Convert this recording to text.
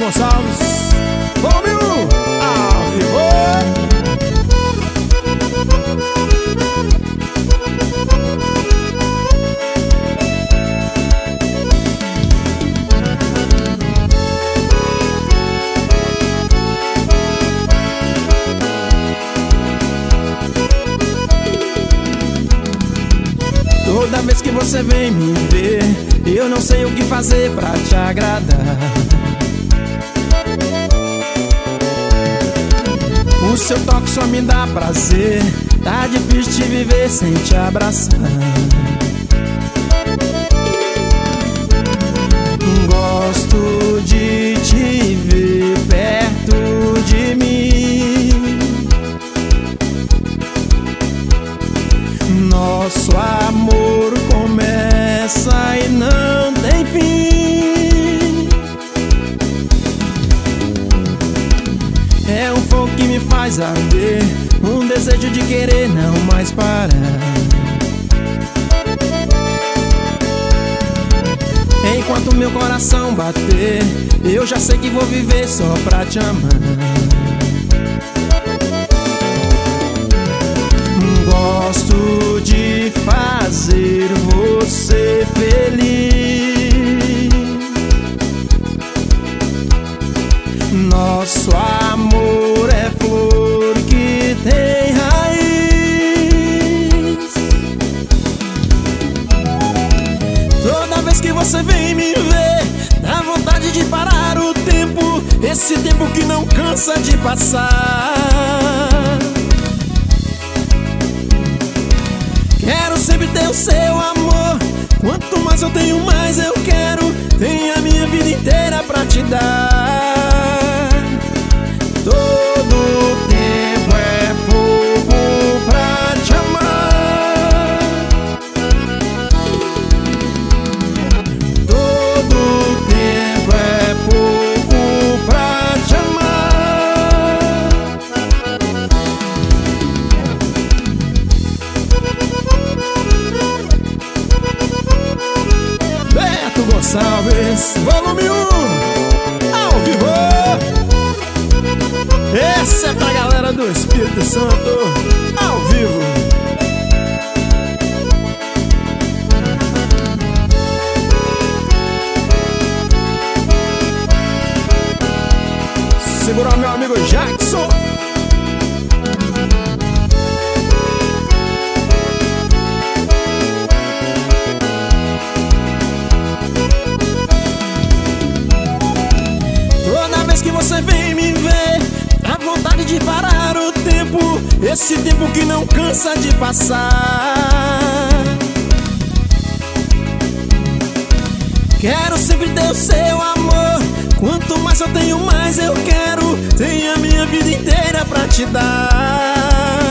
Gonçalves, volume 1, ao vivo. Toda vez que você vem me ver, eu não sei o que fazer pra te agradar. O seu toque só me dá prazer, tá difícil de viver sem te abraçar. Gosto de te ver perto de mim. Nosso amor começa e não tem fim. É um fogo que me faz arder, um desejo de querer não mais parar. Enquanto meu coração bater, eu já sei que vou viver só pra te amar. Gosto de fazer você feliz. Nosso amor é flor que tem raiz. Toda vez que você vem me ver, dá vontade de parar o tempo, esse tempo que não cansa de passar. Quero sempre ter o seu amor, quanto mais eu tenho, mais eu quero. Tenho a minha vida inteira pra te dar. Todo tempo é pouco pra te amar. Todo tempo é pouco pra te amar. Beto Gonçalves, volume 1, ao vivo. Esse é pra galera do Espírito Santo, ao vivo. Segura meu amigo Jackson. Toda vez que você vem me ver, dá vontade de parar o tempo, esse tempo que não cansa de passar. Quero sempre ter o seu amor, quanto mais eu tenho, mais eu quero. Tenho a minha vida inteira pra te dar.